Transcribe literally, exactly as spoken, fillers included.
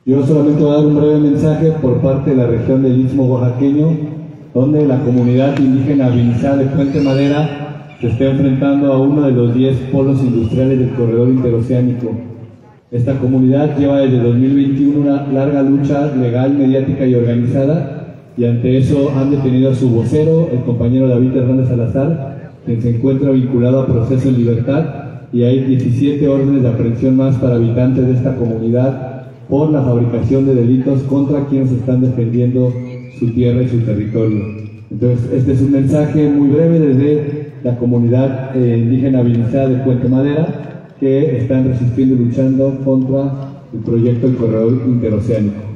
Yo solamente voy a dar un breve mensaje por parte de la región del Istmo Oaxaqueño, donde la comunidad indígena Vinzá de Puente Madera se está enfrentando a uno de los diez polos industriales del corredor interoceánico. Esta comunidad lleva desde dos mil veintiuno una larga lucha legal, mediática y organizada, y ante eso han detenido a su vocero, el compañero David Hernández Salazar, quien se encuentra vinculado a proceso en libertad, y hay diecisiete órdenes de aprehensión más para habitantes de esta comunidad por la fabricación de delitos contra quienes están defendiendo su tierra y su territorio. Entonces, este es un mensaje muy breve desde la comunidad eh, indígena Vinzá de Puente Madera, que están resistiendo y luchando contra el proyecto del corredor interoceánico.